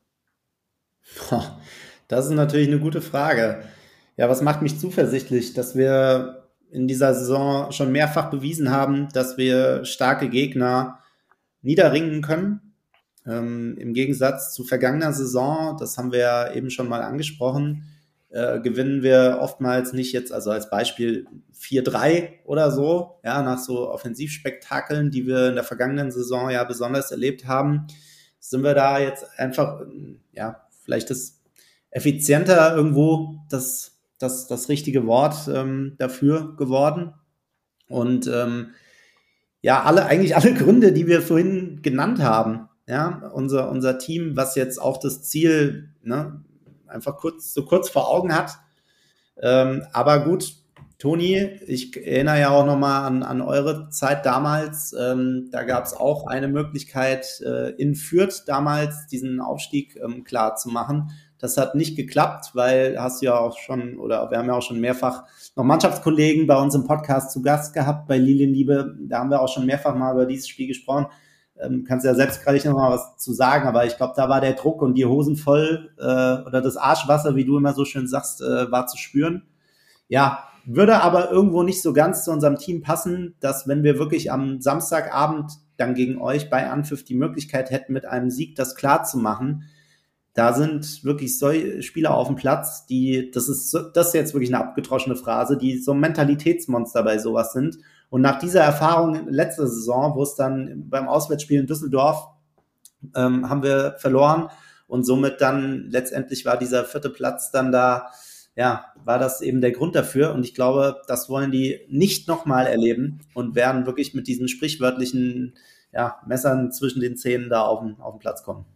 S3: Das ist natürlich eine gute Frage. Ja, was macht mich zuversichtlich, dass wir in dieser Saison schon mehrfach bewiesen haben, dass wir starke Gegner niederringen können. Ähm, im Gegensatz zu vergangener Saison, das haben wir ja eben schon mal angesprochen, äh, gewinnen wir oftmals nicht jetzt, also als Beispiel vier drei oder so, ja, nach so Offensivspektakeln, die wir in der vergangenen Saison ja besonders erlebt haben, sind wir da jetzt einfach, ja, vielleicht das effizienter irgendwo das, das, das richtige Wort ähm, dafür geworden. Und ähm, ja, alle, eigentlich alle Gründe, die wir vorhin genannt haben, ja, unser, unser Team, was jetzt auch das Ziel, ne, einfach kurz, so kurz vor Augen hat. Ähm, aber gut, Toni, ich erinnere ja auch nochmal an, an eure Zeit damals. Ähm, da gab es auch eine Möglichkeit, äh, in Fürth damals diesen Aufstieg ähm, klar zu machen. Das hat nicht geklappt, weil hast du ja auch schon, oder wir haben ja auch schon mehrfach noch Mannschaftskollegen bei uns im Podcast zu Gast gehabt, bei Lilienliebe. Da haben wir auch schon mehrfach mal über dieses Spiel gesprochen. Ähm, kannst ja selbst gerade noch mal was zu sagen, aber ich glaube, da war der Druck und die Hosen voll äh, oder das Arschwasser, wie du immer so schön sagst, äh, war zu spüren. Ja, würde aber irgendwo nicht so ganz zu unserem Team passen, dass wenn wir wirklich am Samstagabend dann gegen euch bei Anpfiff die Möglichkeit hätten, mit einem Sieg das klar zu machen, da sind wirklich solche Spieler auf dem Platz, die, das ist, das ist jetzt wirklich eine abgedroschene Phrase, die so Mentalitätsmonster bei sowas sind. Und nach dieser Erfahrung letzte Saison, wo es dann beim Auswärtsspiel in Düsseldorf ähm, haben wir verloren und somit dann letztendlich war dieser vierte Platz dann da, ja, war das eben der Grund dafür. Und ich glaube, das wollen die nicht nochmal erleben und werden wirklich mit diesen sprichwörtlichen, ja, Messern zwischen den Zähnen da auf den, auf den Platz kommen.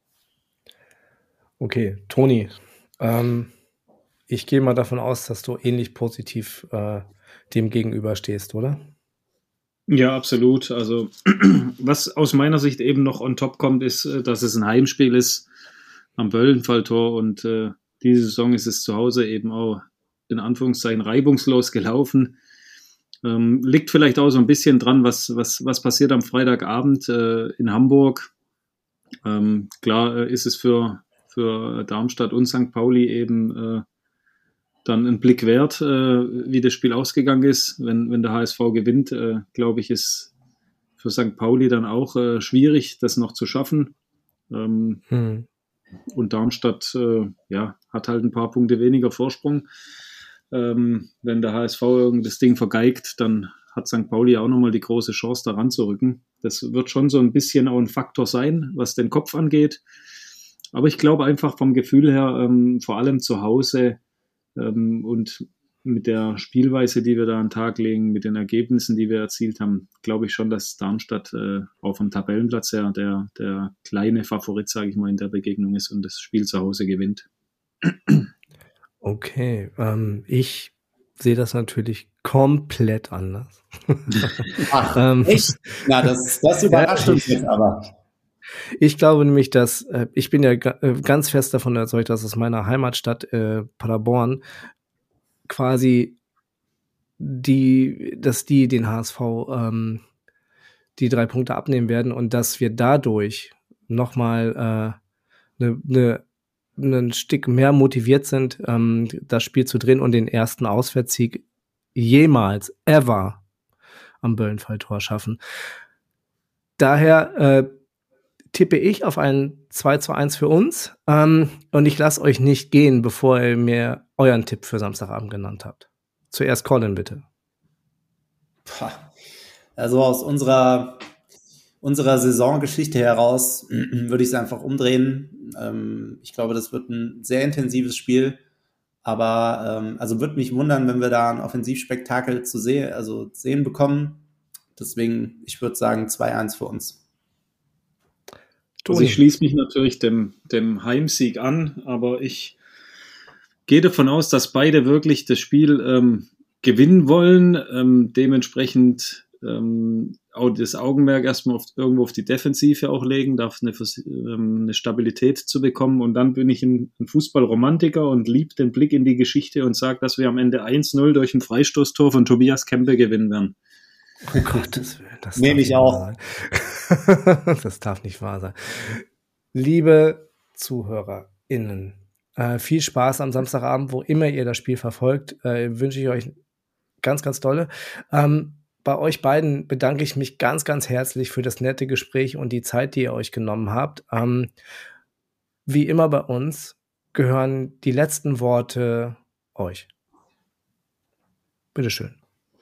S2: Okay, Toni, ähm, ich gehe mal davon aus, dass du ähnlich positiv äh, dem gegenüberstehst, oder?
S4: Ja, absolut. Also was aus meiner Sicht eben noch on top kommt, ist, dass es ein Heimspiel ist am Böllenfalltor und äh, diese Saison ist es zu Hause eben auch in Anführungszeichen reibungslos gelaufen. Ähm, liegt vielleicht auch so ein bisschen dran, was, was, was passiert am Freitagabend äh, in Hamburg. Ähm, klar äh, ist es für für Darmstadt und Sankt Pauli eben äh, dann ein Blick wert, äh, wie das Spiel ausgegangen ist. Wenn, wenn der H S V gewinnt, äh, glaube ich, ist für Sankt Pauli dann auch äh, schwierig, das noch zu schaffen. Ähm, hm. Und Darmstadt äh, ja, hat halt ein paar Punkte weniger Vorsprung. Ähm, wenn der H S V irgend das Ding vergeigt, dann hat Sankt Pauli auch nochmal die große Chance, da ranzurücken. Das wird schon so ein bisschen auch ein Faktor sein, was den Kopf angeht. Aber ich glaube einfach vom Gefühl her, ähm, vor allem zu Hause ähm, und mit der Spielweise, die wir da an den Tag legen, mit den Ergebnissen, die wir erzielt haben, glaube ich schon, dass Darmstadt äh, auch vom Tabellenplatz her der, der kleine Favorit, sage ich mal, in der Begegnung ist und das Spiel zu Hause gewinnt.
S2: Okay, ähm, ich sehe das natürlich komplett anders.
S3: Ach, ähm, echt? Na, das, das überrascht uns jetzt aber.
S2: Ich glaube nämlich, dass, äh, ich bin ja g- äh, ganz fest davon überzeugt, dass aus meiner Heimatstadt äh, Paderborn quasi die, dass die den H S V ähm, die drei Punkte abnehmen werden und dass wir dadurch nochmal äh, ne, ne, ein Stück mehr motiviert sind, ähm, das Spiel zu drehen und den ersten Auswärtssieg jemals, ever am Böllenfalltor schaffen. Daher äh, tippe ich auf ein zwei zu eins für uns ähm, und ich lasse euch nicht gehen, bevor ihr mir euren Tipp für Samstagabend genannt habt. Zuerst Colin, bitte.
S3: Also aus unserer, unserer Saisongeschichte heraus würde ich es einfach umdrehen. Ähm, ich glaube, das wird ein sehr intensives Spiel, aber ähm, also würde mich wundern, wenn wir da ein Offensivspektakel zu sehen, also sehen bekommen. Deswegen, ich würde sagen zwei eins für uns.
S4: Also ich schließe mich natürlich dem, dem Heimsieg an, aber ich gehe davon aus, dass beide wirklich das Spiel ähm, gewinnen wollen, ähm, dementsprechend ähm, auch das Augenmerk erstmal auf, irgendwo auf die Defensive auch legen, darf eine, ähm, eine Stabilität zu bekommen und dann bin ich ein, ein Fußballromantiker und liebe den Blick in die Geschichte und sage, dass wir am Ende eins null durch ein Freistoßtor von Tobias Kempe gewinnen werden.
S2: Oh Gottes Willen, das
S3: nehme ich auch.
S2: Das darf nicht wahr sein. Liebe ZuhörerInnen, äh, viel Spaß am Samstagabend, wo immer ihr das Spiel verfolgt. Äh, wünsche ich euch ganz, ganz dolle. Ähm, bei euch beiden bedanke ich mich ganz, ganz herzlich für das nette Gespräch und die Zeit, die ihr euch genommen habt. Ähm, wie immer bei uns gehören die letzten Worte euch. Bitteschön.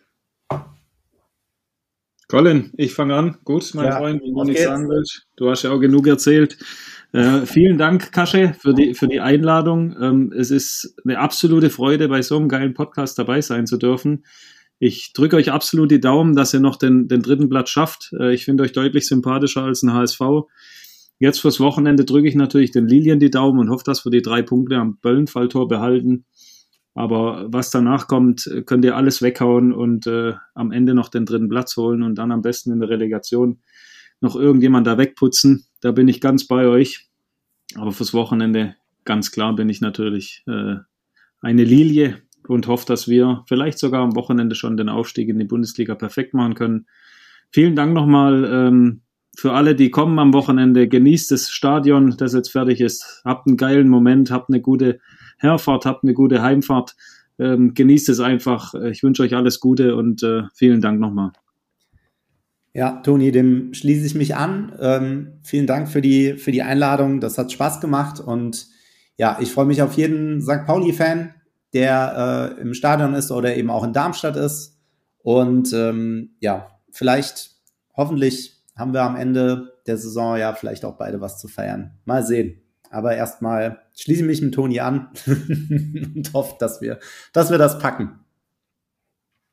S4: Colin, ich fange an. Gut, mein
S3: ja,
S4: Freund, wenn du nichts sagen willst. Du hast ja auch genug erzählt. Äh, vielen Dank, Kasche, für die, für die Einladung. Ähm, es ist eine absolute Freude, bei so einem geilen Podcast dabei sein zu dürfen. Ich drücke euch absolut die Daumen, dass ihr noch den, den dritten Platz schafft. Äh, ich finde euch deutlich sympathischer als ein H S V. Jetzt fürs Wochenende drücke ich natürlich den Lilien die Daumen und hoffe, dass wir die drei Punkte am Böllenfalltor behalten. Aber was danach kommt, könnt ihr alles weghauen und äh, am Ende noch den dritten Platz holen und dann am besten in der Relegation noch irgendjemand da wegputzen. Da bin ich ganz bei euch. Aber fürs Wochenende, ganz klar, bin ich natürlich äh, eine Lilie und hoffe, dass wir vielleicht sogar am Wochenende schon den Aufstieg in die Bundesliga perfekt machen können. Vielen Dank nochmal ähm, für alle, die kommen am Wochenende. Genießt das Stadion, das jetzt fertig ist. Habt einen geilen Moment, habt eine gute Herfahrt, habt eine gute Heimfahrt, ähm, genießt es einfach. Ich wünsche euch alles Gute und äh, vielen Dank nochmal.
S3: Ja, Toni, dem schließe ich mich an. Ähm, vielen Dank für die, für die Einladung. Das hat Spaß gemacht und ja, ich freue mich auf jeden Sankt Pauli-Fan, der äh, im Stadion ist oder eben auch in Darmstadt ist. Und ähm, ja, vielleicht, hoffentlich haben wir am Ende der Saison ja vielleicht auch beide was zu feiern. Mal sehen. Aber erstmal schließe ich mich mit Toni an und hoffe, dass wir, dass wir das packen.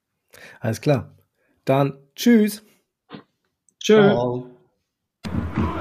S2: Alles klar. Dann tschüss.
S4: Tschö.
S3: Ciao.